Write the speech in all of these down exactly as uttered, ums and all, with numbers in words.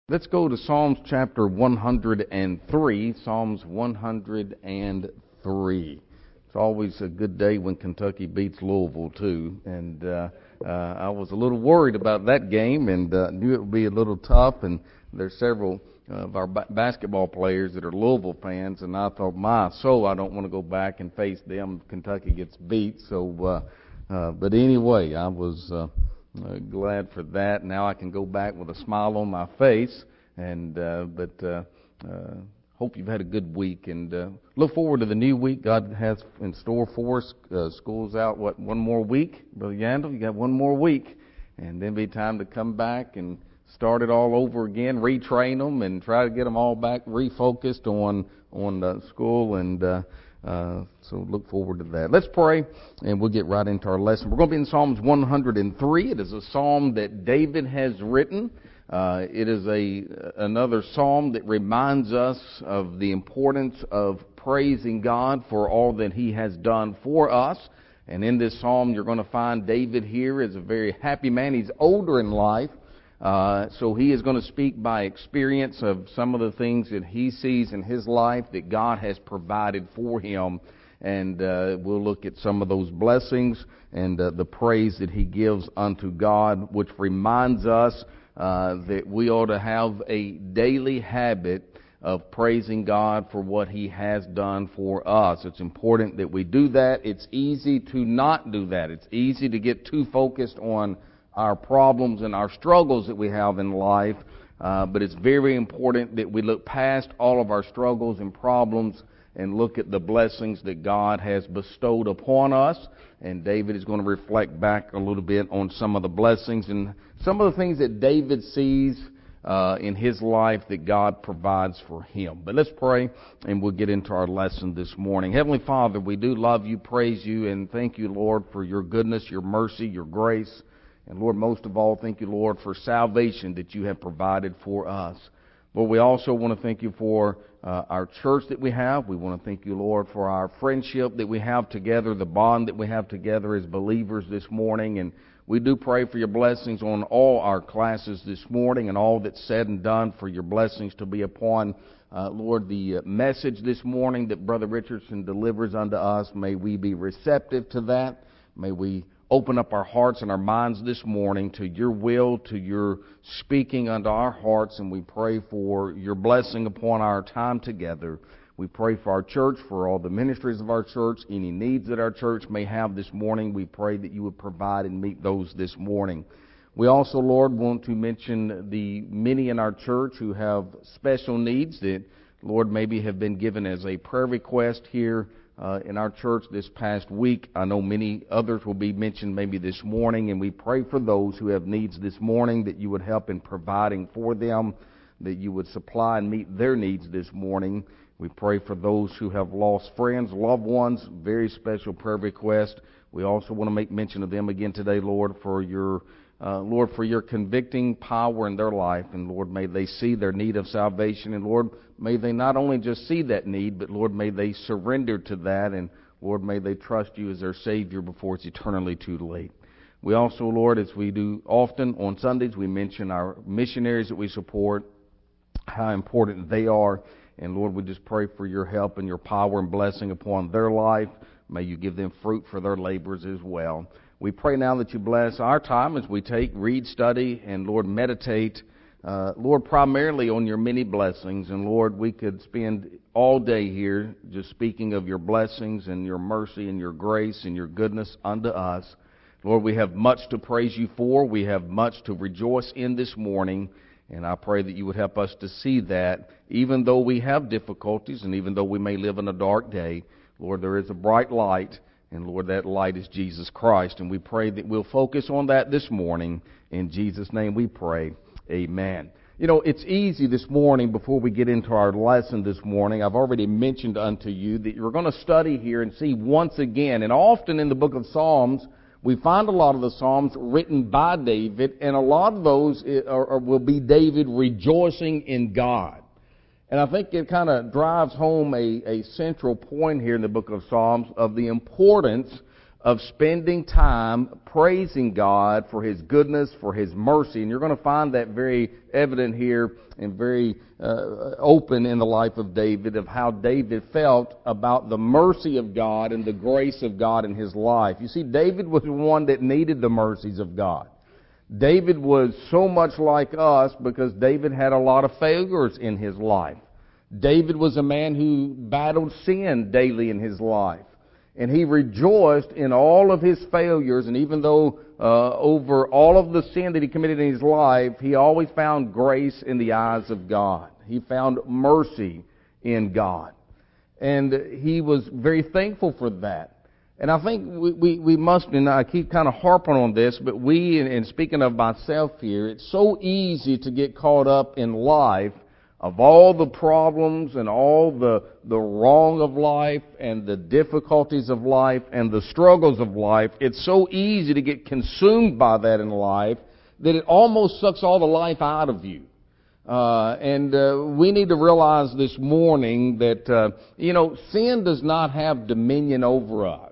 Let's go to Psalms chapter one hundred three, Psalms one hundred three. It's always a good day when Kentucky beats Louisville, too. And uh, uh, I was a little worried about that game and uh, knew it would be a little tough. And there's several of our ba- basketball players that are Louisville fans. And I thought, my soul, I don't want to go back and face them if Kentucky gets beat. So, uh, uh, but anyway, I was... Uh, Uh, glad for that. Now I can go back with a smile on my face, and uh, but uh, uh, hope you've had a good week, and uh, look forward to the new week God has in store for us. Uh, school's out, what, one more week? Brother Yandel, you got one more week, and then be time to come back and start it all over again, retrain them, and try to get them all back refocused on on uh, school and. Uh, Uh, so look forward to that. Let's pray, and we'll get right into our lesson. We're going to be in Psalms one hundred three. It is a psalm that David has written. Uh, it is a another psalm that reminds us of the importance of praising God for all that He has done for us. And in this psalm, you're going to find David here is a very happy man. He's older in life. Uh, so he is going to speak by experience of some of the things that he sees in his life that God has provided for him. And uh, we'll look at some of those blessings and uh, the praise that he gives unto God, which reminds us uh, that we ought to have a daily habit of praising God for what He has done for us. It's important that we do that. It's easy to not do that. It's easy to get too focused on our problems and our struggles that we have in life, uh, but it's very important that we look past all of our struggles and problems and look at the blessings that God has bestowed upon us. And David is going to reflect back a little bit on some of the blessings and some of the things that David sees uh, in his life that God provides for him. But let's pray, and we'll get into our lesson this morning. Heavenly Father, we do love you, praise you, and thank you, Lord, for your goodness, your mercy, your grace. And Lord, most of all, thank you, Lord, for salvation that you have provided for us. Lord, we also want to thank you for uh, our church that we have. We want to thank you, Lord, for our friendship that we have together, the bond that we have together as believers this morning. And we do pray for your blessings on all our classes this morning and all that's said and done, for your blessings to be upon, uh, Lord, the message this morning that Brother Richardson delivers unto us. May we be receptive to that. May we open up our hearts and our minds this morning to your will, to your speaking unto our hearts, and we pray for your blessing upon our time together. We pray for our church, for all the ministries of our church, any needs that our church may have this morning. We pray that you would provide and meet those this morning. We also, Lord, want to mention the many in our church who have special needs that, Lord, maybe have been given as a prayer request here Uh, in our church this past week. I know many others will be mentioned maybe this morning, and we pray for those who have needs this morning that you would help in providing for them, that you would supply and meet their needs this morning. We pray for those who have lost friends, loved ones, very special prayer request. We also want to make mention of them again today, Lord, for your Uh, Lord, for your convicting power in their life. And Lord, may they see their need of salvation. And Lord, may they not only just see that need, but Lord, may they surrender to that. And Lord, may they trust you as their Savior before it's eternally too late. We also, Lord, as we do often on Sundays, we mention our missionaries that we support, how important they are. And Lord, we just pray for your help and your power and blessing upon their life. May you give them fruit for their labors as well. We pray now that you bless our time as we take, read, study, and, Lord, meditate, uh, Lord, primarily on your many blessings. And, Lord, we could spend all day here just speaking of your blessings and your mercy and your grace and your goodness unto us. Lord, we have much to praise you for. We have much to rejoice in this morning. And I pray that you would help us to see that even though we have difficulties and even though we may live in a dark day, Lord, there is a bright light. And Lord, that light is Jesus Christ. And we pray that we'll focus on that this morning. In Jesus' name we pray. Amen. You know, it's easy this morning, before we get into our lesson this morning, I've already mentioned unto you that you're going to study here and see once again, and often in the book of Psalms, we find a lot of the Psalms written by David, and a lot of those are, are, will be David rejoicing in God. And I think it kind of drives home a, a central point here in the book of Psalms of the importance of spending time praising God for His goodness, for His mercy. And you're going to find that very evident here and very uh, open in the life of David, of how David felt about the mercy of God and the grace of God in his life. You see, David was one that needed the mercies of God. David was so much like us because David had a lot of failures in his life. David was a man who battled sin daily in his life. And he rejoiced in all of his failures, and even though uh, over all of the sin that he committed in his life, he always found grace in the eyes of God. He found mercy in God. And he was very thankful for that. And I think we, we, we must, and I keep kind of harping on this, but we, and speaking of myself here, it's so easy to get caught up in life of all the problems and all the, the wrong of life and the difficulties of life and the struggles of life. It's so easy to get consumed by that in life that it almost sucks all the life out of you. Uh, and uh, we need to realize this morning that, uh, you know, sin does not have dominion over us.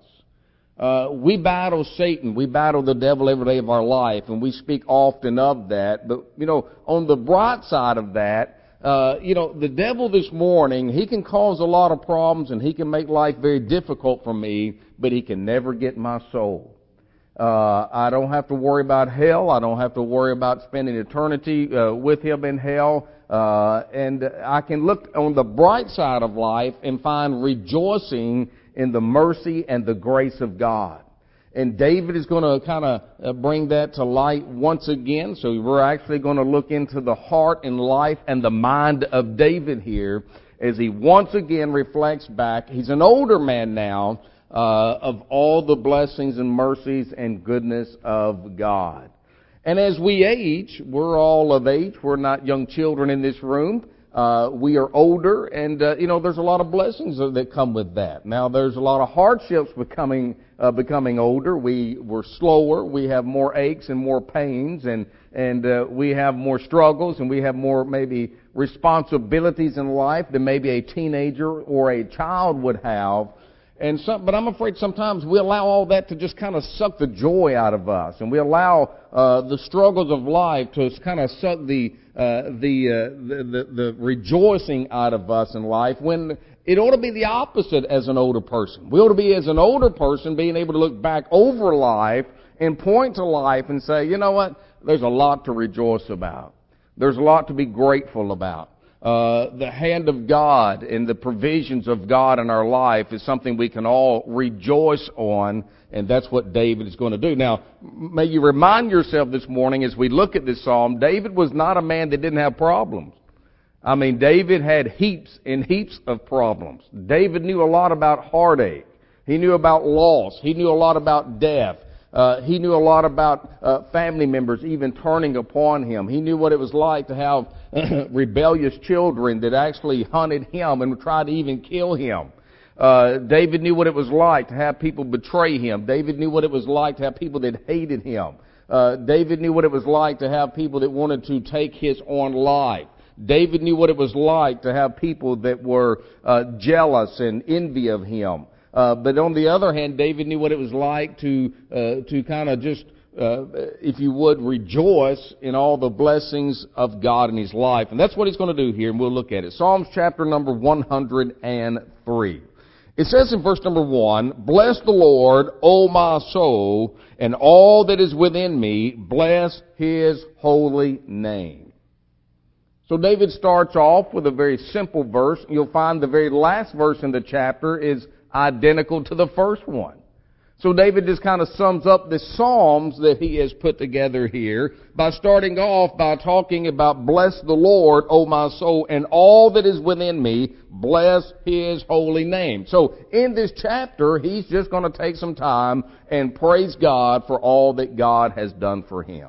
Uh, we battle Satan. We battle the devil every day of our life, and we speak often of that. But, you know, on the bright side of that, Uh, you know, the devil this morning, he can cause a lot of problems and he can make life very difficult for me, but he can never get my soul. Uh, I don't have to worry about hell. I don't have to worry about spending eternity uh, with him in hell. Uh, and I can look on the bright side of life and find rejoicing in the mercy and the grace of God. And David is going to kind of bring that to light once again. So we're actually going to look into the heart and life and the mind of David here as he once again reflects back. He's an older man now uh, of all the blessings and mercies and goodness of God. And as we age, we're all of age. We're not young children in this room. Uh, we are older, and, uh, you know, there's a lot of blessings that come with that. Now, there's a lot of hardships becoming, uh, becoming older. We, we're slower. We have more aches and more pains, and, and, uh, we have more struggles, and we have more, maybe, responsibilities in life than maybe a teenager or a child would have. And some, but I'm afraid sometimes we allow all that to just kind of suck the joy out of us, and we allow uh, the struggles of life to kind of suck the uh, the, uh, the the the rejoicing out of us in life. When it ought to be the opposite as an older person. We ought to be, as an older person, being able to look back over life and point to life and say, you know what? There's a lot to rejoice about. There's a lot to be grateful about. Uh, the hand of God and the provisions of God in our life is something we can all rejoice on, and that's what David is going to do. Now, may you remind yourself this morning as we look at this psalm, David was not a man that didn't have problems. I mean, David had heaps and heaps of problems. David knew a lot about heartache. He knew about loss. He knew a lot about death. Uh, he knew a lot about uh, family members even turning upon him. He knew what it was like to have rebellious children that actually hunted him and tried to even kill him. Uh, David knew what it was like to have people betray him. David knew what it was like to have people that hated him. Uh, David knew what it was like to have people that wanted to take his own life. David knew what it was like to have people that were uh, jealous and envy of him. Uh, but on the other hand, David knew what it was like to uh, to kind of just, uh, if you would, rejoice in all the blessings of God in his life. And that's what he's going to do here, and we'll look at it. Psalms chapter number one hundred three. It says in verse number one, "Bless the Lord, O my soul, and all that is within me, bless his holy name." So David starts off with a very simple verse. You'll find the very last verse in the chapter is identical to the first one. So David just kind of sums up the Psalms that he has put together here by starting off by talking about, "Bless the Lord, O my soul, and all that is within me, bless his holy name." So in this chapter, he's just going to take some time and praise God for all that God has done for him.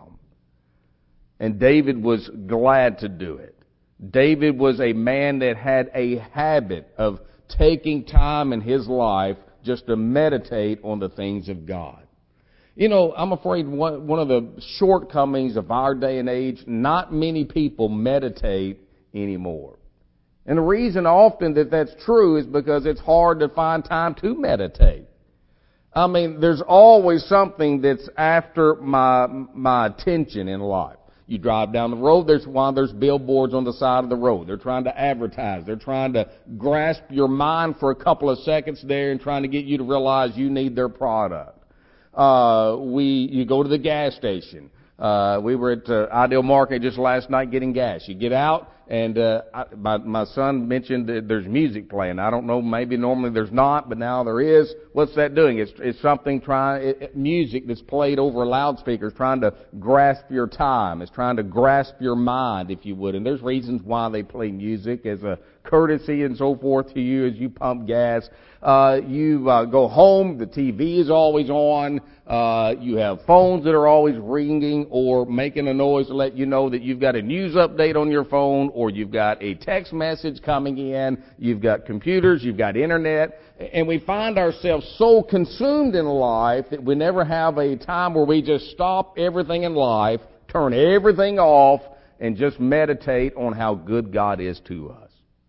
And David was glad to do it. David was a man that had a habit of taking time in his life just to meditate on the things of God. You know, I'm afraid one, one of the shortcomings of our day and age, not many people meditate anymore. And the reason often that that's true is because it's hard to find time to meditate. I mean, there's always something that's after my my attention in life. You drive down the road, there's why there's billboards on the side of the road. They're trying to advertise. They're trying to grasp your mind for a couple of seconds there and trying to get you to realize you need their product. Uh, we, you go to the gas station. Uh, we were at uh, Ideal Market just last night getting gas. You get out, and uh, I, my, my son mentioned that there's music playing. I don't know, maybe normally there's not, but now there is. What's that doing? It's, it's something trying, it, it, music that's played over loudspeakers, trying to grasp your time. It's trying to grasp your mind, if you would. And there's reasons why they play music as a courtesy and so forth to you as you pump gas. Uh, you uh, go home, the T V is always on. Uh, you have phones that are always ringing or making a noise to let you know that you've got a news update on your phone, or you've got a text message coming in. You've got computers, you've got internet, and we find ourselves so consumed in life that we never have a time where we just stop everything in life, turn everything off, and just meditate on how good God is to us.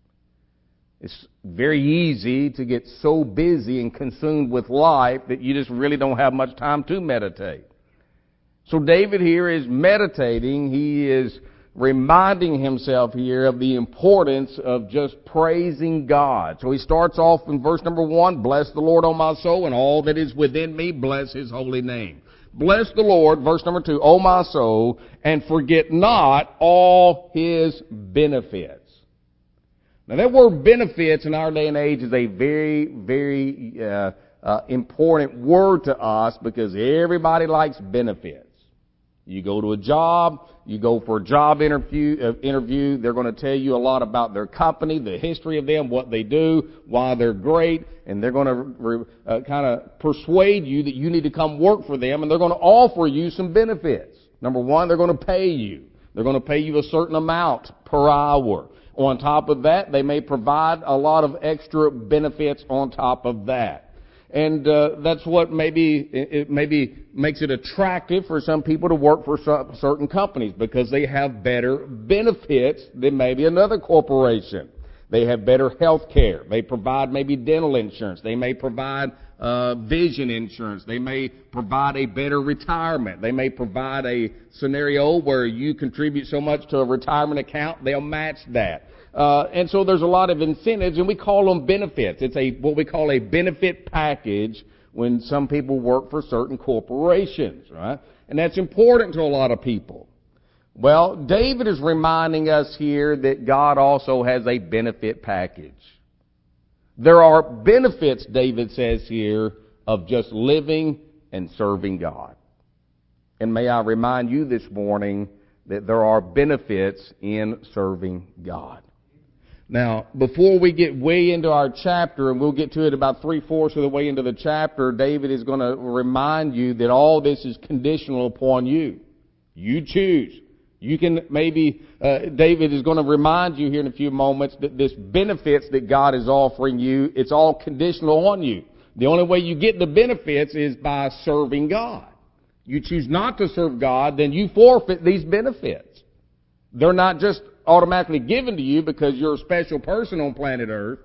It's very easy to get so busy and consumed with life that you just really don't have much time to meditate. So David here is meditating. He is reminding himself here of the importance of just praising God. So he starts off in verse number one, bless the Lord, O my soul, and all that is within me, bless His holy name. Bless the Lord, verse number two, O my soul, and forget not all His benefits. Now that word benefits in our day and age is a very, very uh, uh, important word to us because everybody likes benefits. You go to a job, you go for a job interview, uh, interview, they're going to tell you a lot about their company, the history of them, what they do, why they're great, and they're going to re, uh, kind of persuade you that you need to come work for them, and they're going to offer you some benefits. Number one, they're going to pay you. They're going to pay you a certain amount per hour. On top of that, they may provide a lot of extra benefits on top of that. And uh, that's what maybe it maybe makes it attractive for some people to work for some, certain companies because they have better benefits than maybe another corporation. They have better health care. They provide maybe dental insurance. They may provide uh, vision insurance. They may provide a better retirement. They may provide a scenario where you contribute so much to a retirement account, they'll match that. Uh, and so there's a lot of incentives, and we call them benefits. It's a what we call a benefit package when some people work for certain corporations, right? And that's important to a lot of people. Well, David is reminding us here that God also has a benefit package. There are benefits, David says here, of just living and serving God. And may I remind you this morning that there are benefits in serving God. Now, before we get way into our chapter, and we'll get to it about three-fourths of the way into the chapter, David is going to remind you that all this is conditional upon you. You choose. You can maybe, uh, David is going to remind you here in a few moments that this benefits that God is offering you, it's all conditional on you. The only way you get the benefits is by serving God. You choose not to serve God, then you forfeit these benefits. They're not just automatically given to you because you're a special person on planet Earth.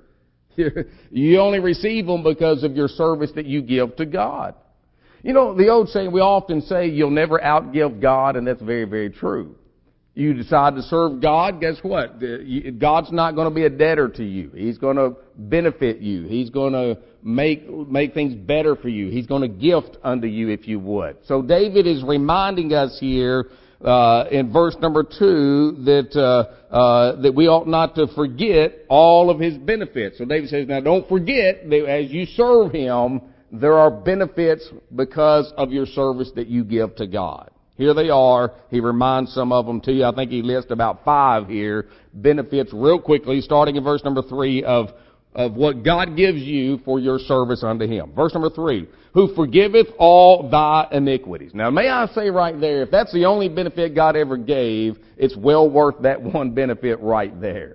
You only receive them because of your service that you give to God. You know, the old saying, we often say you'll never outgive God, and that's very, very true. You decide to serve God, guess what? God's not going to be a debtor to you. He's going to benefit you. He's going to make make things better for you. He's going to gift unto you, if you would. So David is reminding us here uh, in verse number two that uh, uh, that we ought not to forget all of His benefits. So David says, now don't forget that as you serve Him, there are benefits because of your service that you give to God. Here they are. He reminds some of them to you. I think he lists about five here. Benefits real quickly, starting in verse number three of, of what God gives you for your service unto Him. Verse number three, who forgiveth all thy iniquities. Now may I say right there, if that's the only benefit God ever gave, it's well worth that one benefit right there.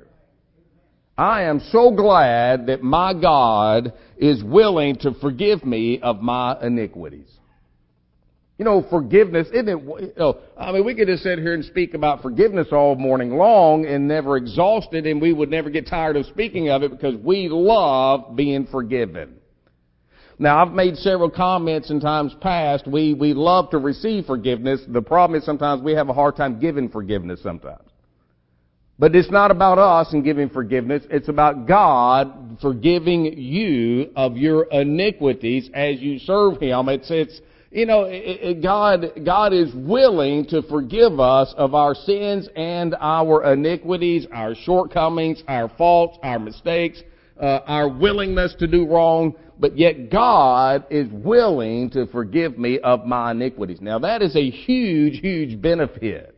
I am so glad that my God is willing to forgive me of my iniquities. You know, forgiveness, isn't it, you know, I mean, we could just sit here and speak about forgiveness all morning long and never exhaust it, and we would never get tired of speaking of it because we love being forgiven. Now, I've made several comments in times past. We, we love to receive forgiveness. The problem is sometimes we have a hard time giving forgiveness sometimes. But it's not about us and giving forgiveness. It's about God forgiving you of your iniquities as you serve Him. It's, it's, you know, it, it, God, God is willing to forgive us of our sins and our iniquities, our shortcomings, our faults, our mistakes, uh, our willingness to do wrong. But yet God is willing to forgive me of my iniquities. Now that is a huge, huge benefit.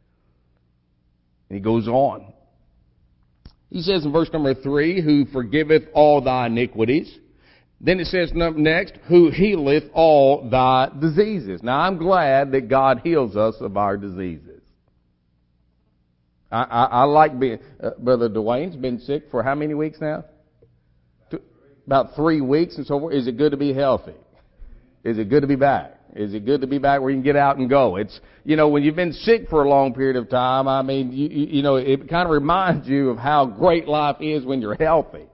He goes on. He says in verse number three, who forgiveth all thy iniquities. Then it says next, who healeth all thy diseases. Now I'm glad that God heals us of our diseases. I, I, I like being, uh, Brother Dwayne's been sick for how many weeks now? Two, about three weeks and so forth. Is it good to be healthy? Is it good to be back? Is it good to be back where you can get out and go? It's, you know, when you've been sick for a long period of time, I mean, you, you, you know, it kind of reminds you of how great life is when you're healthy.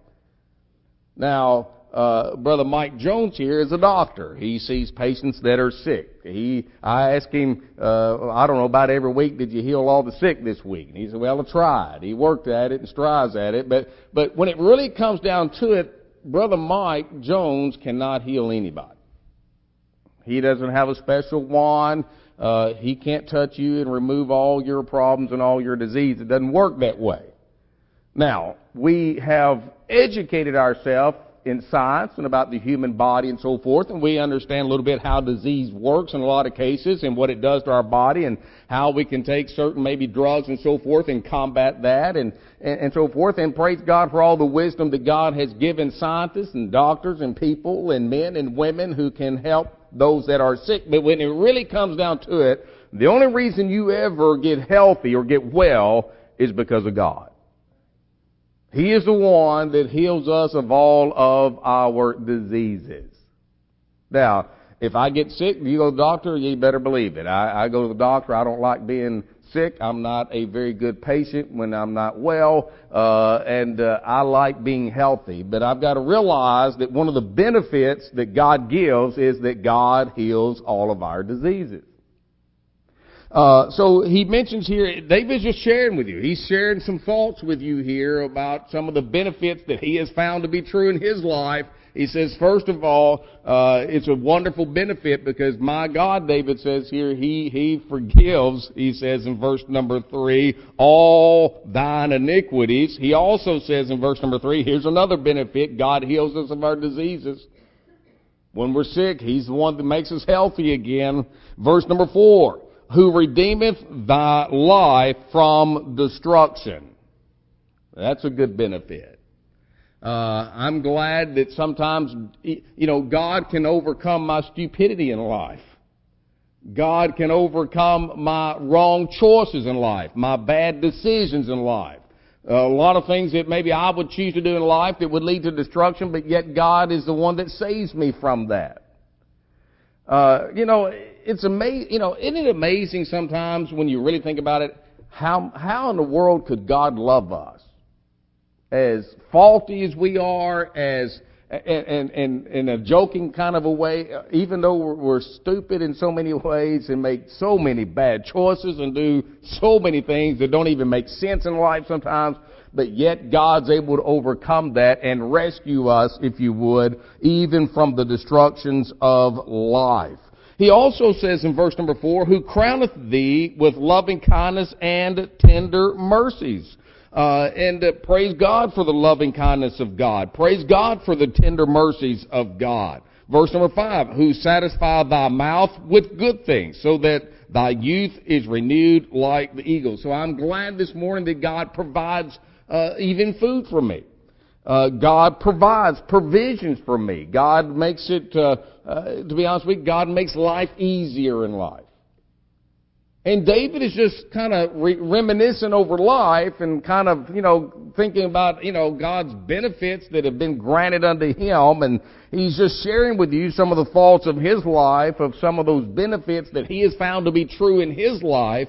Now, uh, Brother Mike Jones here is a doctor. He sees patients that are sick. He, I ask him, uh, I don't know, about every week, did you heal all the sick this week? And he said, well, I tried. He worked at it and strives at it. But, but when it really comes down to it, Brother Mike Jones cannot heal anybody. He doesn't have a special wand. Uh, he can't touch you and remove all your problems and all your disease. It doesn't work that way. Now, we have educated ourselves in science and about the human body and so forth, and we understand a little bit how disease works in a lot of cases and what it does to our body and how we can take certain maybe drugs and so forth and combat that and, and, and so forth. And praise God for all the wisdom that God has given scientists and doctors and people and men and women who can help those that are sick. But when it really comes down to it, the only reason you ever get healthy or get well is because of God. He is the one that heals us of all of our diseases. Now, if I get sick, you go to the doctor, you better believe it. I, I go to the doctor. I don't like being sick. I'm not a very good patient when I'm not well, uh, and uh, I like being healthy. But I've got to realize that one of the benefits that God gives is that God heals all of our diseases. Uh, so he mentions here, David's just sharing with you. He's sharing some thoughts with you here about some of the benefits that he has found to be true in his life. He says, first of all, uh, it's a wonderful benefit because my God, David says here, he, he forgives, he says in verse number three, all thine iniquities. He also says in verse number three, here's another benefit, God heals us of our diseases. When we're sick, he's the one that makes us healthy again. Verse number four, who redeemeth thy life from destruction. That's a good benefit. Uh, I'm glad that sometimes, you know, God can overcome my stupidity in life. God can overcome my wrong choices in life, my bad decisions in life. Uh, a lot of things that maybe I would choose to do in life that would lead to destruction, but yet God is the one that saves me from that. Uh, you know, it's amazing, you know, isn't it amazing sometimes when you really think about it, how, how in the world could God love us? As faulty as we are, as, and, and, in a joking kind of a way, even though we're, we're stupid in so many ways and make so many bad choices and do so many things that don't even make sense in life sometimes, but yet God's able to overcome that and rescue us, if you would, even from the destructions of life. He also says in verse number four, who crowneth thee with loving kindness and tender mercies. Uh, and uh, praise God for the loving kindness of God. Praise God for the tender mercies of God. Verse number five, who satisfy thy mouth with good things, so that thy youth is renewed like the eagle. So I'm glad this morning that God provides uh, even food for me. Uh, God provides provisions for me. God makes it, uh, uh, to be honest with you, God makes life easier in life. And David is just kind of re- reminiscing over life and kind of, you know, thinking about, you know, God's benefits that have been granted unto him. And he's just sharing with you some of the faults of his life, of some of those benefits that he has found to be true in his life, of how that God has been so good to him.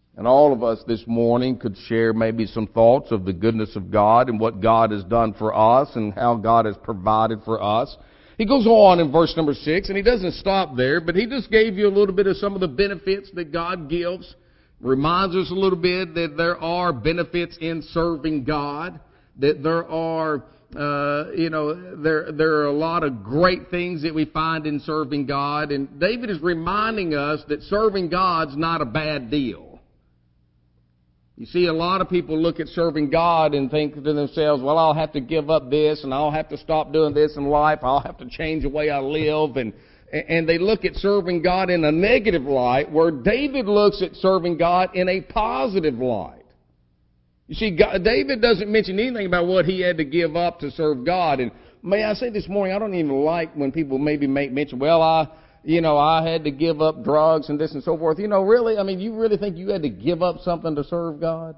And all of us this morning could share maybe some thoughts of the goodness of God and what God has done for us and how God has provided for us. He goes on in verse number six, and he doesn't stop there, but he just gave you a little bit of some of the benefits that God gives. Reminds us a little bit that there are benefits in serving God, that there are, uh, you know, there, there are a lot of great things that we find in serving God. And David is reminding us that serving God's not a bad deal. You see, a lot of people look at serving God and think to themselves, well, I'll have to give up this, and I'll have to stop doing this in life. I'll have to change the way I live, and And they look at serving God in a negative light, where David looks at serving God in a positive light. You see, God, David doesn't mention anything about what he had to give up to serve God. And may I say this morning, I don't even like when people maybe make mention, well, I, you know, I had to give up drugs and this and so forth. You know, really, I mean, you really think you had to give up something to serve God?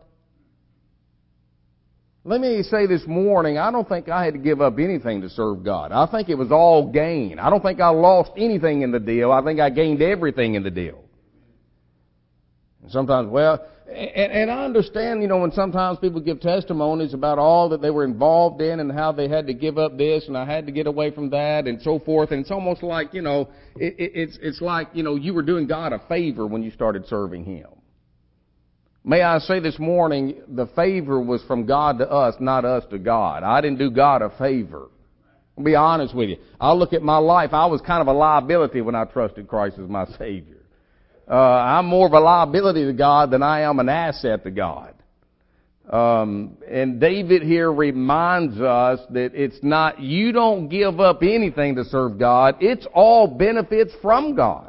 Let me say this morning, I don't think I had to give up anything to serve God. I think it was all gain. I don't think I lost anything in the deal. I think I gained everything in the deal. And sometimes, well, and, and I understand, you know, when sometimes people give testimonies about all that they were involved in and how they had to give up this and I had to get away from that and so forth. And it's almost like, you know, it, it, it's, it's like, you know, you were doing God a favor when you started serving Him. May I say this morning, the favor was from God to us, not us to God. I didn't do God a favor. I'll be honest with you. I look at my life, I was kind of a liability when I trusted Christ as my Savior. Uh, I'm more of a liability to God than I am an asset to God. Um, and David here reminds us that it's not, you don't give up anything to serve God. It's all benefits from God.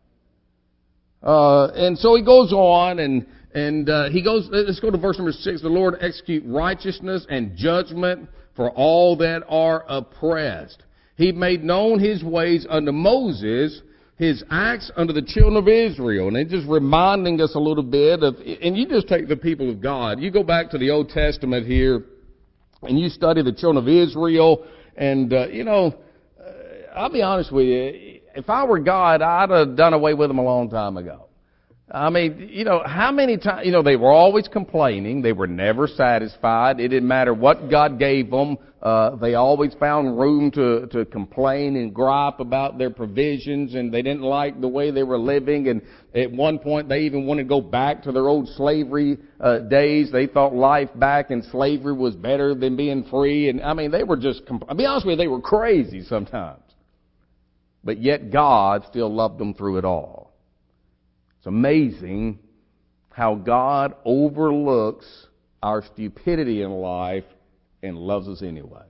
Uh, and so he goes on and And uh, he goes, let's go to verse number six. The Lord execute righteousness and judgment for all that are oppressed. He made known His ways unto Moses, His acts unto the children of Israel. And it's just reminding us a little bit of, and you just take the people of God. You go back to the Old Testament here, and you study the children of Israel, and, uh, you know, uh, I'll be honest with you, if I were God, I'd have done away with them a long time ago. I mean, you know, how many times, you know, they were always complaining. They were never satisfied. It didn't matter what God gave them. Uh, they always found room to, to complain and gripe about their provisions, and they didn't like the way they were living. And at one point, they even wanted to go back to their old slavery uh, days. They thought life back in slavery was better than being free. And I mean, they were just, compl- I'll be honest with you, they were crazy sometimes. But yet God still loved them through it all. It's amazing how God overlooks our stupidity in life and loves us anyway.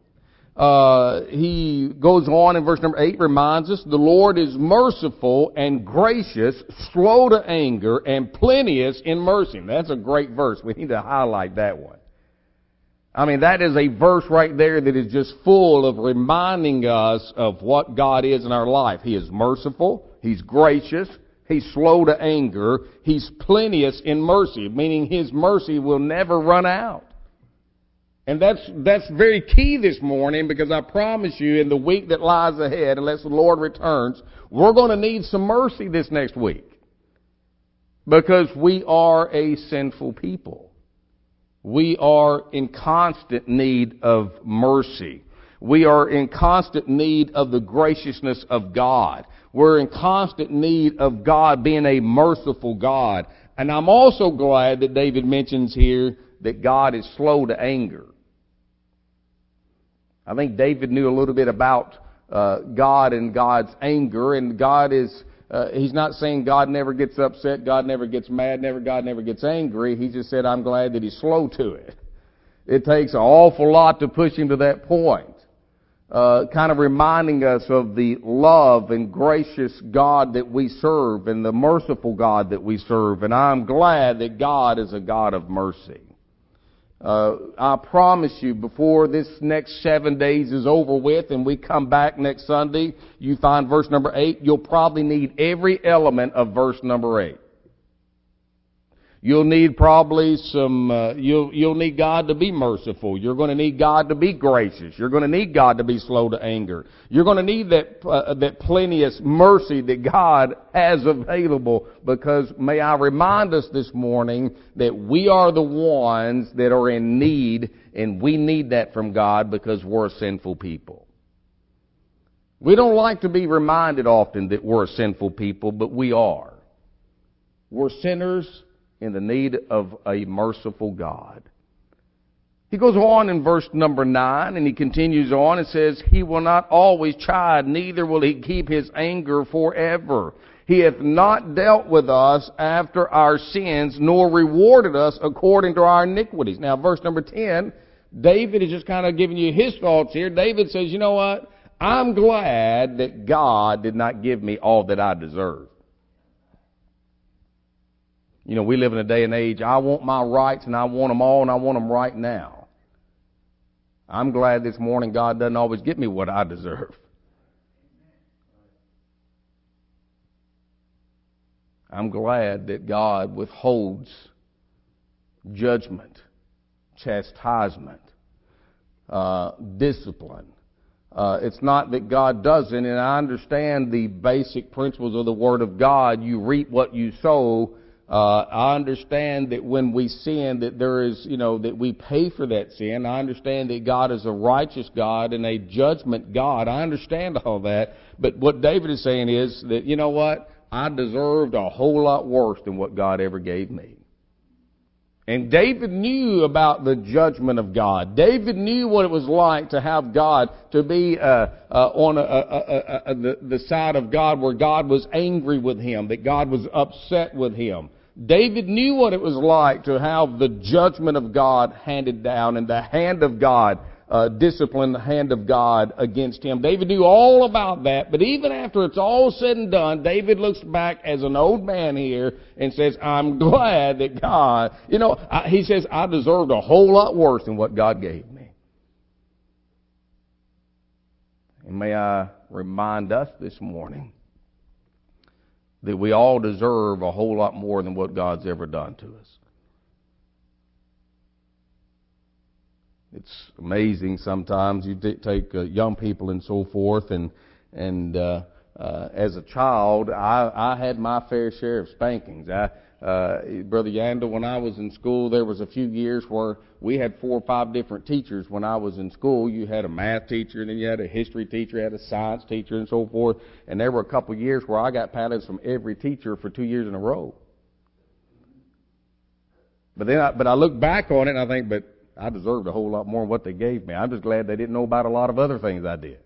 Uh, he goes on in verse number eight, reminds us, the Lord is merciful and gracious, slow to anger, and plenteous in mercy. That's a great verse. We need to highlight that one. I mean, that is a verse right there that is just full of reminding us of what God is in our life. He is merciful. He's gracious. He's slow to anger. He's plenteous in mercy, meaning His mercy will never run out. And that's, that's very key this morning, because I promise you, in the week that lies ahead, unless the Lord returns, we're going to need some mercy this next week. Because we are a sinful people. We are in constant need of mercy. We are in constant need of the graciousness of God. We're in constant need of God being a merciful God. And I'm also glad that David mentions here that God is slow to anger. I think David knew a little bit about uh, God and God's anger, and God is, uh, he's not saying God never gets upset, God never gets mad, never God never gets angry. He just said, I'm glad that He's slow to it. It takes an awful lot to push Him to that point. Uh, kind of reminding us of the love and gracious God that we serve and the merciful God that we serve. And I'm glad that God is a God of mercy. Uh, I promise you, before this next seven days is over with and we come back next Sunday, you find verse number eight, you'll probably need every element of verse number eight. You'll need probably some, uh, you'll, you'll need God to be merciful. You're going to need God to be gracious. You're going to need God to be slow to anger. You're going to need that, uh, that plenteous mercy that God has available, because may I remind us this morning that we are the ones that are in need, and we need that from God because we're a sinful people. We don't like to be reminded often that we're a sinful people, but we are. We're sinners in the need of a merciful God. He goes on in verse number nine, and he continues on and says, He will not always chide, neither will He keep His anger forever. He hath not dealt with us after our sins, nor rewarded us according to our iniquities. Now, verse number ten, David is just kind of giving you his thoughts here. David says, you know what? I'm glad that God did not give me all that I deserve. You know, we live in a day and age, I want my rights and I want them all and I want them right now. I'm glad this morning God doesn't always give me what I deserve. I'm glad that God withholds judgment, chastisement, uh, discipline. Uh, it's not that God doesn't, and I understand the basic principles of the Word of God. You reap what you sow. Uh, I understand that when we sin, that there is, you know, that we pay for that sin. I understand that God is a righteous God and a judgment God. I understand all that. But what David is saying is that, you know what? I deserved a whole lot worse than what God ever gave me. And David knew about the judgment of God. David knew what it was like to have God, to be uh, uh, on a, a, a, a, the, the side of God where God was angry with him, that God was upset with him. David knew what it was like to have the judgment of God handed down and the hand of God, uh, discipline the hand of God against him. David knew all about that, but even after it's all said and done, David looks back as an old man here and says, I'm glad that God, you know, I, he says, I deserved a whole lot worse than what God gave me. And may I remind us this morning that we all deserve a whole lot more than what God's ever done to us. It's amazing sometimes. You take uh, young people and so forth, and and uh, uh, as a child, I, I had my fair share of spankings. I, uh, Brother Yandel, when I was in school, there was a few years where we had four or five different teachers. When I was in school, you had a math teacher, and then you had a history teacher, you had a science teacher, and so forth. And there were a couple of years where I got paddlings from every teacher for two years in a row. But then, I, but I look back on it and I think, but I deserved a whole lot more than what they gave me. I'm just glad they didn't know about a lot of other things I did.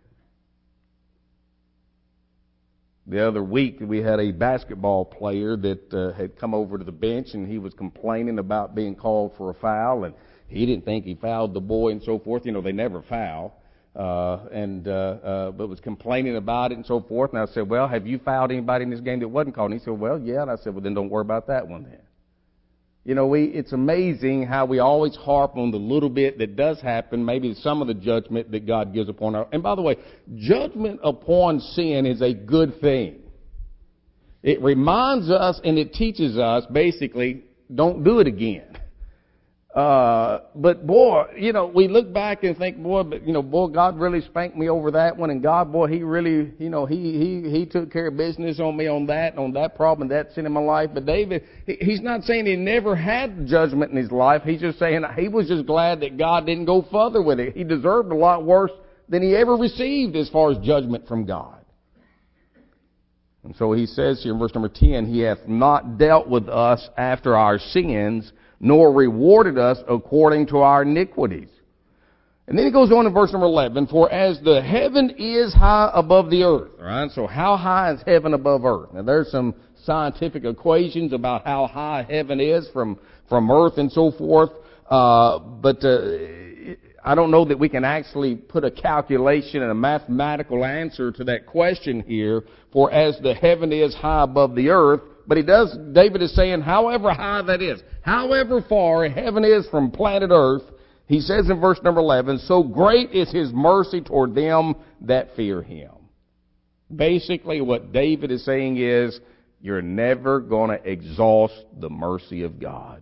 The other week, we had a basketball player that uh, had come over to the bench, and he was complaining about being called for a foul, and he didn't think he fouled the boy and so forth. You know, they never foul. Uh, and, uh, uh, but was complaining about it and so forth. And I said, well, have you fouled anybody in this game that wasn't called? And he said, well, yeah. And I said, well, then don't worry about that one then. You know, we, it's amazing how we always harp on the little bit that does happen, maybe some of the judgment that God gives upon our, and by the way, judgment upon sin is a good thing. It reminds us and it teaches us, basically, don't do it again. Uh, but boy, you know, we look back and think, boy, but, you know, boy, God really spanked me over that one, and God, boy, He really, you know, He, He, He took care of business on me on that, on that problem, that sin in my life. But David, he, he's not saying he never had judgment in his life. He's just saying he was just glad that God didn't go further with it. He deserved a lot worse than he ever received as far as judgment from God. And so he says here in verse number ten, He hath not dealt with us after our sins, nor rewarded us according to our iniquities. And then he goes on in verse number eleven, for as the heaven is high above the earth. All right, so how high is heaven above earth? Now there's some scientific equations about how high heaven is from, from earth and so forth. Uh, but uh, I don't know that we can actually put a calculation and a mathematical answer to that question here. For as the heaven is high above the earth, but he does, David is saying, however high that is, however far heaven is from planet earth, he says in verse number eleven, so great is His mercy toward them that fear Him. Basically what David is saying is, You're never going to exhaust the mercy of God.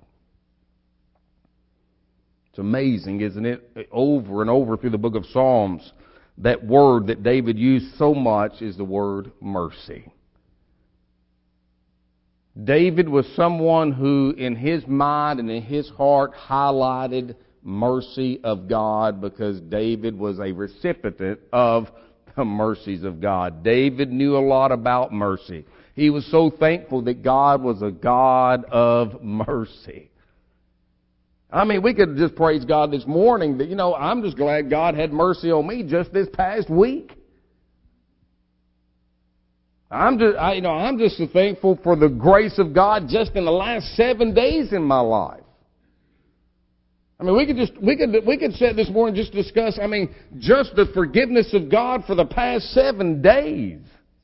It's amazing, isn't it? Over and over through the book of Psalms, that word that David used so much is the word mercy. David was someone who, in his mind and in his heart, highlighted mercy of God because David was a recipient of the mercies of God. David knew a lot about mercy. He was so thankful that God was a God of mercy. I mean, we could just praise God this morning that, you know, I'm just glad God had mercy on me just this past week. I'm just, I, you know, I'm just so thankful for the grace of God just in the last seven days in my life. I mean, we could just, we could, we could sit this morning and just discuss, I mean, just the forgiveness of God for the past seven days.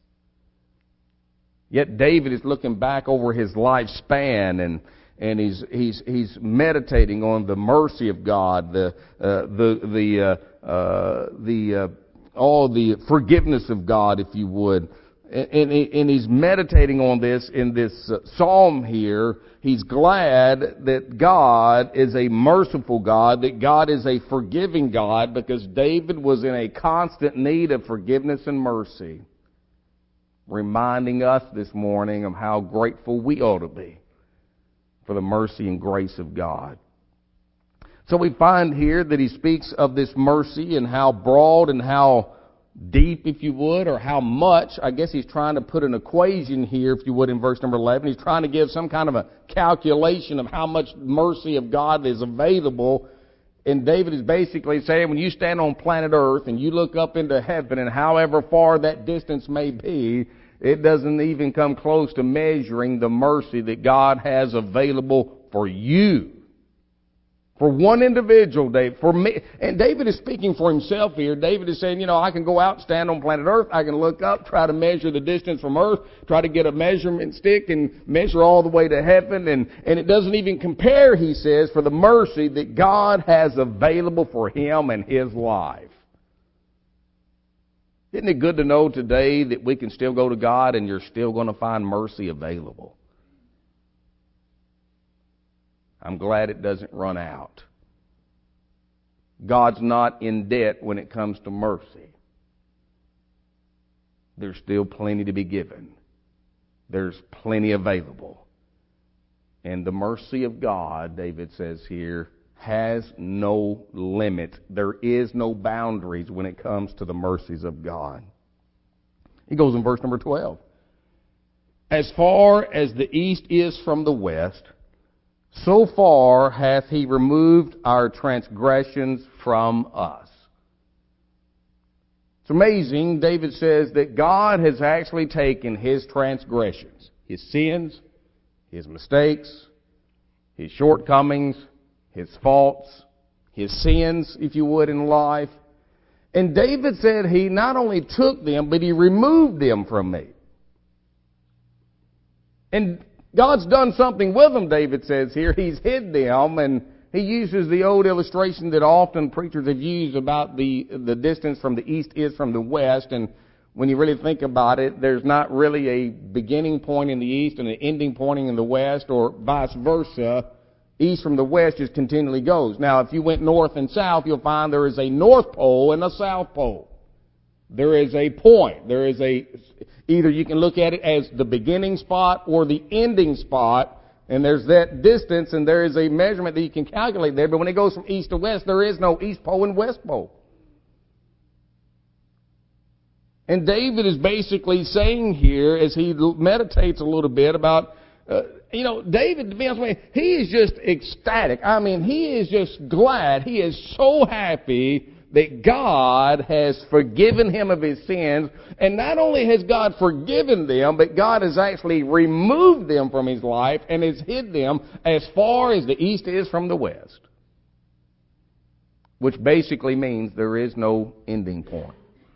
Yet David is looking back over his lifespan and, and he's, he's, he's meditating on the mercy of God, the, uh, the, the, uh, uh, the, uh, all the forgiveness of God, if you would. And, and he's meditating on this in this psalm here. He's glad that God is a merciful God, that God is a forgiving God, because David was in a constant need of forgiveness and mercy. Reminding us this morning of how grateful we ought to be for the mercy and grace of God. So we find here that he speaks of this mercy and how broad and how deep, if you would, or how much. I guess he's trying to put an equation here, if you would, in verse number eleven. He's trying to give some kind of a calculation of how much mercy of God is available. And David is basically saying, when you stand on planet Earth and you look up into heaven, and however far that distance may be, it doesn't even come close to measuring the mercy that God has available for you. For one individual, David, for me, and David is speaking for himself here. David is saying, you know, I can go out, stand on planet Earth, I can look up, try to measure the distance from Earth, try to get a measurement stick and measure all the way to heaven, and, and it doesn't even compare, he says, for the mercy that God has available for him and his life. Isn't it good to know today that we can still go to God and you're still going to find mercy available? I'm glad it doesn't run out. God's not in debt when it comes to mercy. There's still plenty to be given. There's plenty available. And the mercy of God, David says here, has no limit. There is no boundaries when it comes to the mercies of God. He goes in verse number twelve. As far as the east is from the west, so far hath he removed our transgressions from us. It's amazing, David says, that God has actually taken his transgressions, his sins, his mistakes, his shortcomings, his faults, his sins, if you would, in life. And David said he not only took them, but he removed them from me. And God's done something with them, David says here. He's hid them, and he uses the old illustration that often preachers have used about the, the distance from the east is from the west. And when you really think about it, there's not really a beginning point in the east and an ending point in the west, or vice versa. East from the west just continually goes. Now, if you went north and south, you'll find there is a north pole and a south pole. There is a point. There is a, either you can look at it as the beginning spot or the ending spot, and there's that distance, and there is a measurement that you can calculate there. But when it goes from east to west, there is no east pole and west pole. And David is basically saying here, as he meditates a little bit about, uh, you know, David, to be honest with you, he is just ecstatic. I mean, he is just glad. He is so happy that God has forgiven him of his sins. And not only has God forgiven them, but God has actually removed them from his life and has hid them as far as the east is from the west. Which basically means there is no ending point.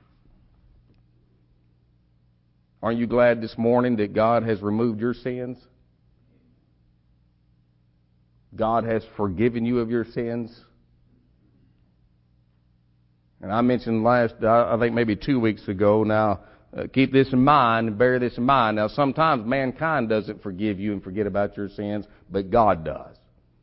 Aren't you glad this morning that God has removed your sins? God has forgiven you of your sins. And I mentioned last, I think maybe two weeks ago now, uh, keep this in mind and bear this in mind. Now, sometimes mankind doesn't forgive you and forget about your sins, but God does.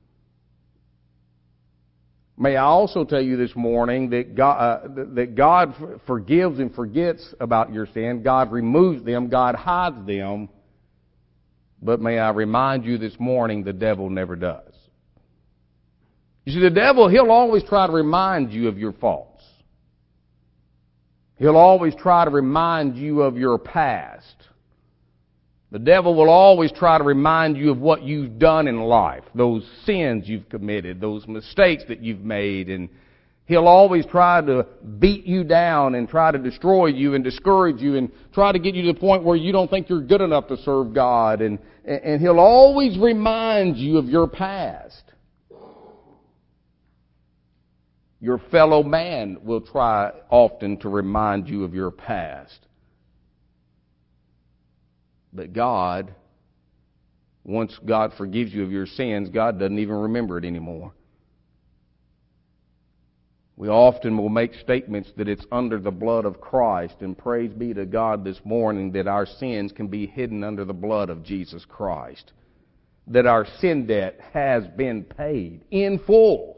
May I also tell you this morning that God, uh, that God forgives and forgets about your sin. God removes them. God hides them. But may I remind you this morning, the devil never does. You see, the devil, he'll always try to remind you of your faults. He'll always try to remind you of your past. The devil will always try to remind you of what you've done in life, those sins you've committed, those mistakes that you've made, and he'll always try to beat you down and try to destroy you and discourage you and try to get you to the point where you don't think you're good enough to serve God, and, and he'll always remind you of your past. Your fellow man will try often to remind you of your past. But God, once God forgives you of your sins, God doesn't even remember it anymore. We often will make statements that it's under the blood of Christ, and praise be to God this morning that our sins can be hidden under the blood of Jesus Christ. That our sin debt has been paid in full.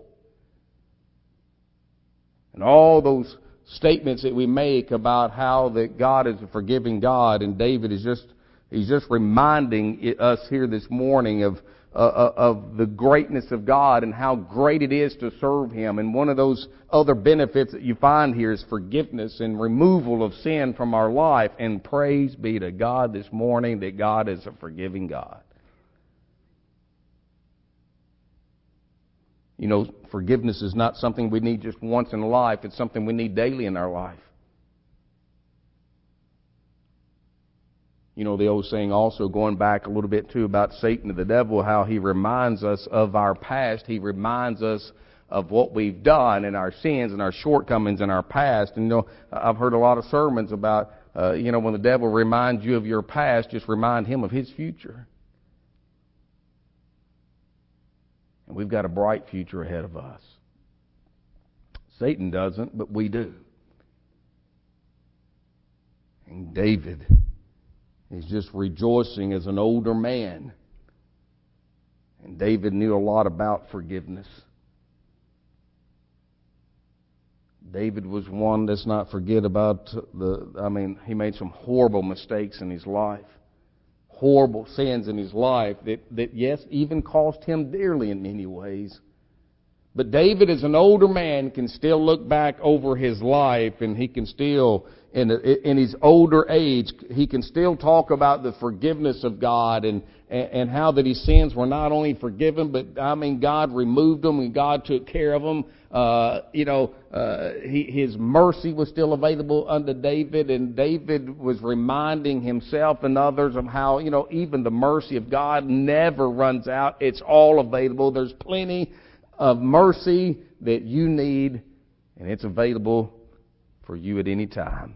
And all those statements that we make about how that God is a forgiving God, and David is just He's just reminding us here this morning of uh, of the greatness of God and how great it is to serve Him. And one of those other benefits that you find here is forgiveness and removal of sin from our life. And praise be to God this morning that God is a forgiving God. You know, forgiveness is not something we need just once in life. It's something we need daily in our life. You know, the old saying also, going back a little bit too about Satan and the devil, how he reminds us of our past. He reminds us of what we've done and our sins and our shortcomings in our past. And, you know, I've heard a lot of sermons about, uh, you know, when the devil reminds you of your past, just remind him of his future. And we've got a bright future ahead of us. Satan doesn't, but we do. And David is just rejoicing as an older man. And David knew a lot about forgiveness. David was one, let's not forget about the, I mean, he made some horrible mistakes in his life. Horrible sins in his life that, that yes, even cost him dearly in many ways. But David, as an older man, can still look back over his life, and he can still, in, in his older age, he can still talk about the forgiveness of God and, and how that his sins were not only forgiven, but, I mean, God removed them and God took care of them. Uh, you know, uh, he, his mercy was still available unto David, and David was reminding himself and others of how, you know, even the mercy of God never runs out. It's all available. There's plenty of mercy that you need, and it's available for you at any time.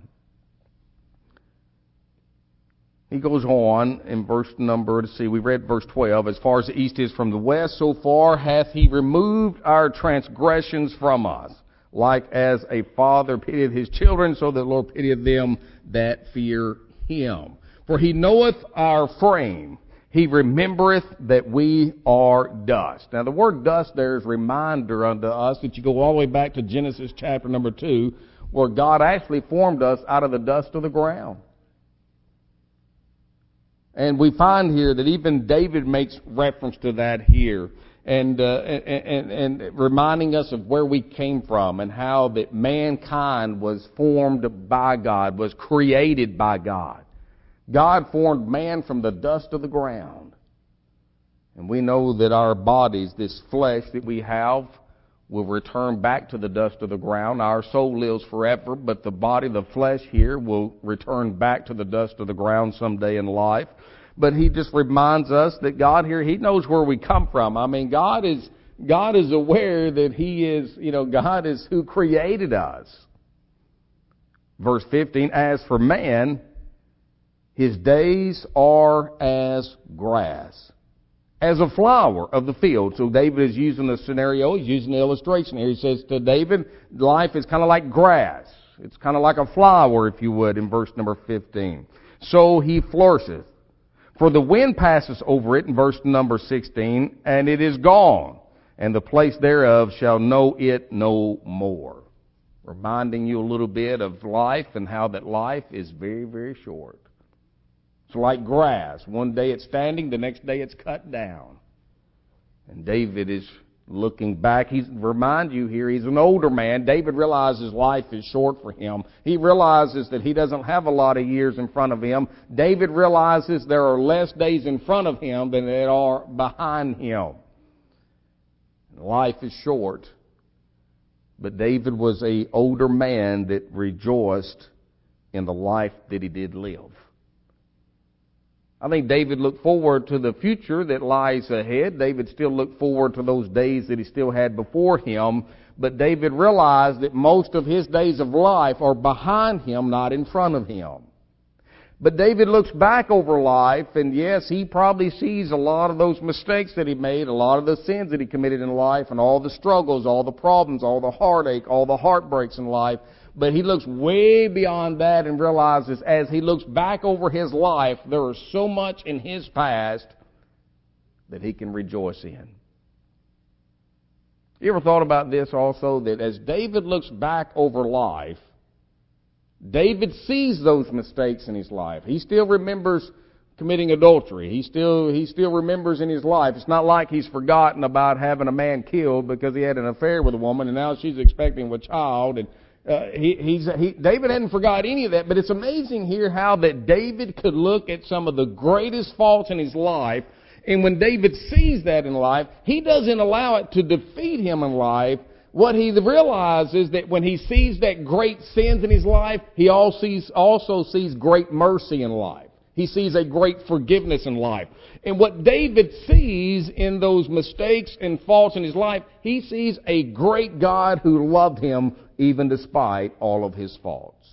He goes on in verse number, let's see, we read verse twelve, as far as the east is from the west, so far hath he removed our transgressions from us. Like as a father pitieth his children, so the Lord pitieth them that fear him. For he knoweth our frame. He remembereth that we are dust. Now the word dust there is a reminder unto us that you go all the way back to Genesis chapter number two, where God actually formed us out of the dust of the ground. And we find here that even David makes reference to that here, and, uh, and, and, and reminding us of where we came from and how that mankind was formed by God, was created by God. God formed man from the dust of the ground. And we know that our bodies, this flesh that we have, will return back to the dust of the ground. Our soul lives forever, but the body, the flesh here, will return back to the dust of the ground someday in life. But he just reminds us that God here, he knows where we come from. I mean, God is, God is aware that he is, you know, God is who created us. Verse fifteen, as for man, his days are as grass, as a flower of the field. So David is using the scenario, he's using the illustration here. He says to David, life is kind of like grass. It's kind of like a flower, if you would, in verse number fifteen. So he flourisheth. For the wind passes over it, in verse number sixteen, and it is gone, and the place thereof shall know it no more. Reminding you a little bit of life and how that life is very, very short. It's like grass. One day it's standing, the next day it's cut down. And David is looking back. He's remind you here, he's an older man. David realizes life is short for him. He realizes that he doesn't have a lot of years in front of him. David realizes there are less days in front of him than there are behind him. Life is short. But David was an older man that rejoiced in the life that he did live. I think David looked forward to the future that lies ahead. David still looked forward to those days that he still had before him. But David realized that most of his days of life are behind him, not in front of him. But David looks back over life, and yes, he probably sees a lot of those mistakes that he made, a lot of the sins that he committed in life, and all the struggles, all the problems, all the heartache, all the heartbreaks in life. But he looks way beyond that and realizes as he looks back over his life, there is so much in his past that he can rejoice in. You ever thought about this also, that as David looks back over life, David sees those mistakes in his life. He still remembers committing adultery. He still, he still remembers in his life. It's not like he's forgotten about having a man killed because he had an affair with a woman and now she's expecting a child. And uh, he, he's, he, David hadn't forgot any of that. But it's amazing here how that David could look at some of the greatest faults in his life. And when David sees that in life, he doesn't allow it to defeat him in life. What he realizes that when he sees that great sins in his life, he also sees, also sees great mercy in life. He sees a great forgiveness in life. And what David sees in those mistakes and faults in his life, he sees a great God who loved him even despite all of his faults.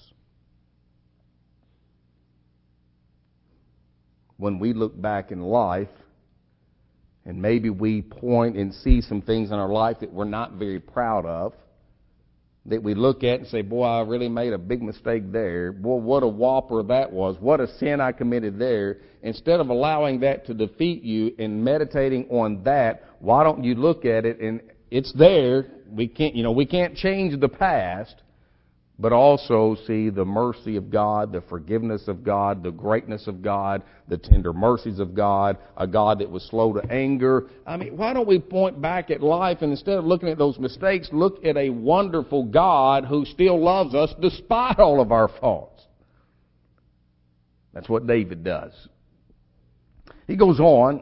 When we look back in life, and maybe we point and see some things in our life that we're not very proud of, that we look at and say, boy, I really made a big mistake there. Boy, what a whopper that was. What a sin I committed there. Instead of allowing that to defeat you and meditating on that, why don't you look at it and it's there. We can't, you know, we can't change the past, but also see the mercy of God, the forgiveness of God, the greatness of God, the tender mercies of God, a God that was slow to anger. I mean, why don't we point back at life and instead of looking at those mistakes, look at a wonderful God who still loves us despite all of our faults? That's what David does. He goes on.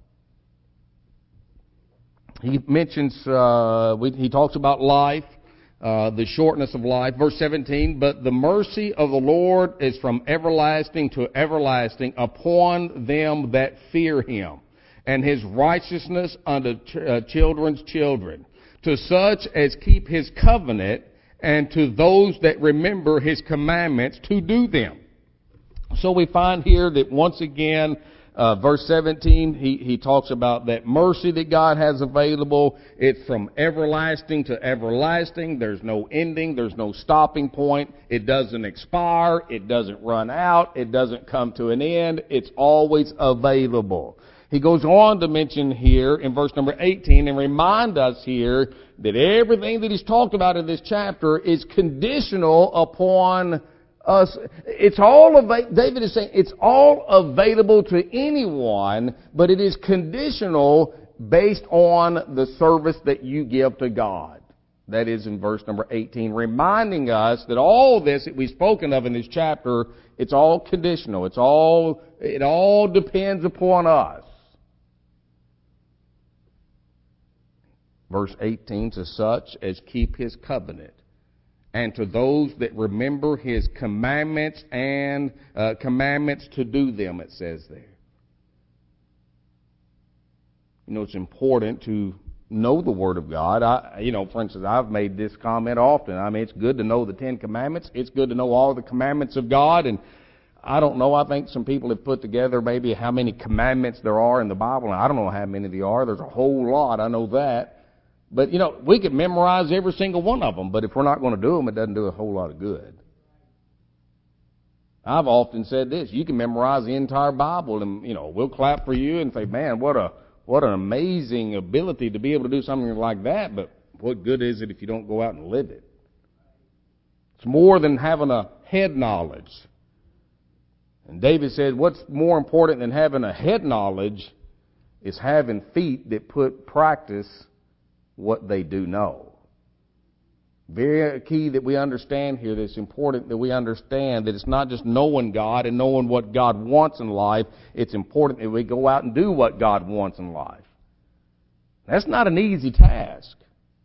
He mentions, uh, he talks about life. Uh, the shortness of life. Verse seventeen, but the mercy of the Lord is from everlasting to everlasting upon them that fear him, and his righteousness unto ch- uh, children's children, to such as keep his covenant, and to those that remember his commandments to do them. So we find here that once again, Uh, verse seventeen, he, he talks about that mercy that God has available. It's from everlasting to everlasting. There's no ending. There's no stopping point. It doesn't expire. It doesn't run out. It doesn't come to an end. It's always available. He goes on to mention here in verse number eighteen and remind us here that everything that he's talked about in this chapter is conditional upon us. It's all av- David is saying it's all available to anyone, but it is conditional based on the service that you give to God. That is in verse number eighteen, reminding us that all this that we've spoken of in this chapter, it's all conditional. It's all, it all depends upon us. Verse eighteen, to such as keep his covenant, and to those that remember his commandments and uh, commandments to do them, it says there. You know, it's important to know the Word of God. I, you know, for instance, I've made this comment often. I mean, it's good to know the Ten Commandments. It's good to know all the commandments of God. And I don't know, I think some people have put together maybe how many commandments there are in the Bible. And I don't know how many there are. There's a whole lot, I know that. But, you know, we could memorize every single one of them, but if we're not going to do them, it doesn't do a whole lot of good. I've often said this: you can memorize the entire Bible, and, you know, we'll clap for you and say, man, what a what an amazing ability to be able to do something like that, but what good is it if you don't go out and live it? It's more than having a head knowledge. And David said, what's more important than having a head knowledge is having feet that put practice what they do know. Very key that we understand here, that it's important that we understand that it's not just knowing God and knowing what God wants in life. It's important that we go out and do what God wants in life. That's not an easy task.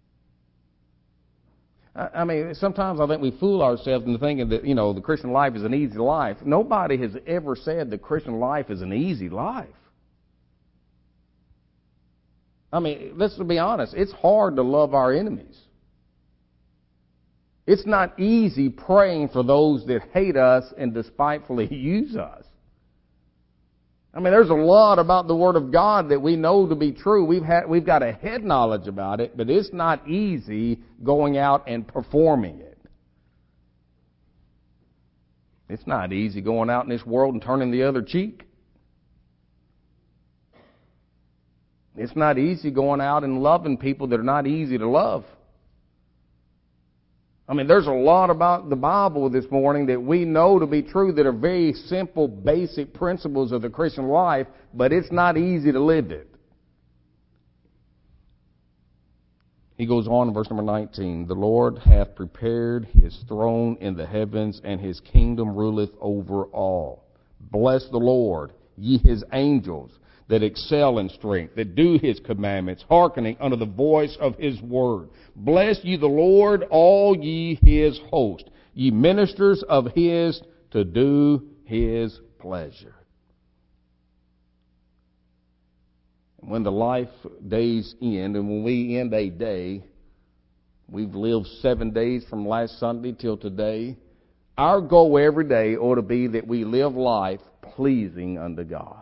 I mean, sometimes I think we fool ourselves into thinking that, you know, the Christian life is an easy life. Nobody has ever said the Christian life is an easy life. I mean, let's be honest. It's hard to love our enemies. It's not easy praying for those that hate us and despitefully use us. I mean, there's a lot about the Word of God that we know to be true. We've had, we've got a head knowledge about it, but it's not easy going out and performing it. It's not easy going out in this world and turning the other cheek. It's not easy going out and loving people that are not easy to love. I mean, there's a lot about the Bible this morning that we know to be true that are very simple, basic principles of the Christian life, but it's not easy to live it. He goes on in verse number nineteen, the Lord hath prepared his throne in the heavens, and his kingdom ruleth over all. Bless the Lord, ye his angels, that excel in strength, that do his commandments, hearkening unto the voice of his word. Bless ye the Lord, all ye his host, ye ministers of his, to do his pleasure. When the life days end, and when we end a day, we've lived seven days from last Sunday till today, our goal every day ought to be that we live life pleasing unto God.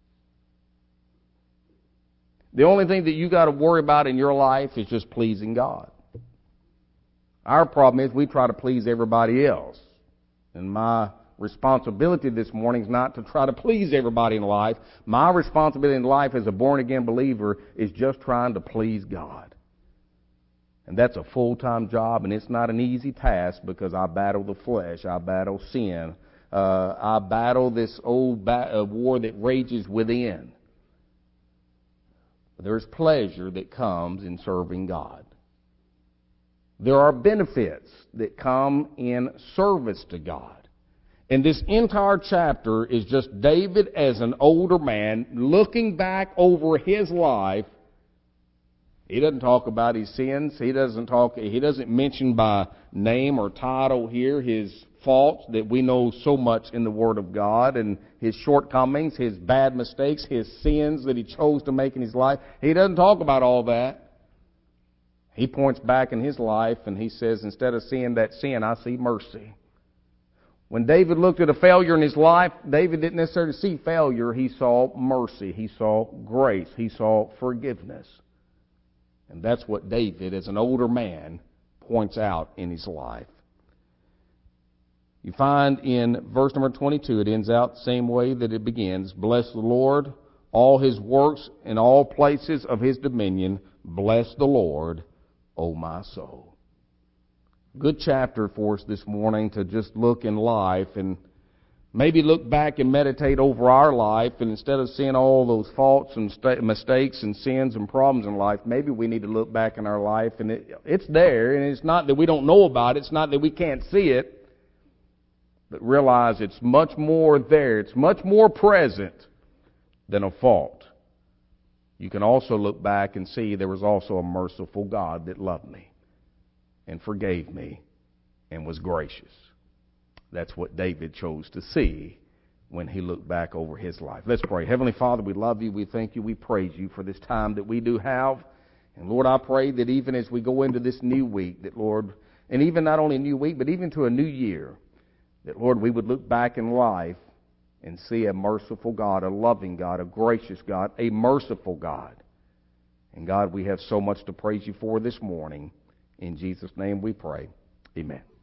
The only thing that you got to worry about in your life is just pleasing God. Our problem is we try to please everybody else. And my responsibility this morning is not to try to please everybody in life. My responsibility in life as a born-again believer is just trying to please God. And that's a full-time job, and it's not an easy task because I battle the flesh. I battle sin. Uh, I battle this old ba- uh, war that rages within. There's pleasure that comes in serving God. There are benefits that come in service to God. And this entire chapter is just David as an older man looking back over his life. He doesn't talk about his sins. He doesn't talk, he doesn't mention by name or title here his faults that we know so much in the Word of God, and his shortcomings, his bad mistakes, his sins that he chose to make in his life. He doesn't talk about all that. He points back in his life and he says, instead of seeing that sin, I see mercy. When David looked at a failure in his life, David didn't necessarily see failure. He saw mercy. He saw grace. He saw forgiveness. And that's what David, as an older man, points out in his life. You find in verse number twenty-two, it ends out the same way that it begins. Bless the Lord, all his works in all places of his dominion. Bless the Lord, O my soul. Good chapter for us this morning to just look in life and maybe look back and meditate over our life, and instead of seeing all those faults and st- mistakes and sins and problems in life, maybe we need to look back in our life, and it, it's there, and it's not that we don't know about it, it's not that we can't see it, but realize it's much more there, it's much more present than a fault. You can also look back and see there was also a merciful God that loved me and forgave me and was gracious. That's what David chose to see when he looked back over his life. Let's pray. Heavenly Father, we love you, we thank you, we praise you for this time that we do have. And Lord, I pray that even as we go into this new week, that Lord, and even not only a new week, but even to a new year, that Lord, we would look back in life and see a merciful God, a loving God, a gracious God, a merciful God. And God, we have so much to praise you for this morning. In Jesus' name we pray. Amen.